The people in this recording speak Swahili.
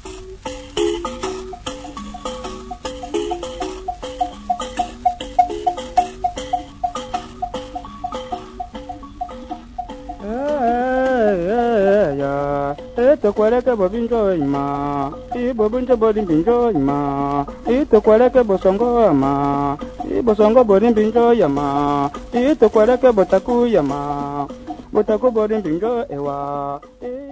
Ito kweleke bo binjo ima, ibo binjo bo binjo ima, ito kweleke bo songo ama, ibo songo bo binjo yama, ito kweleke bo taku yama, bo taku bo binjo ewa.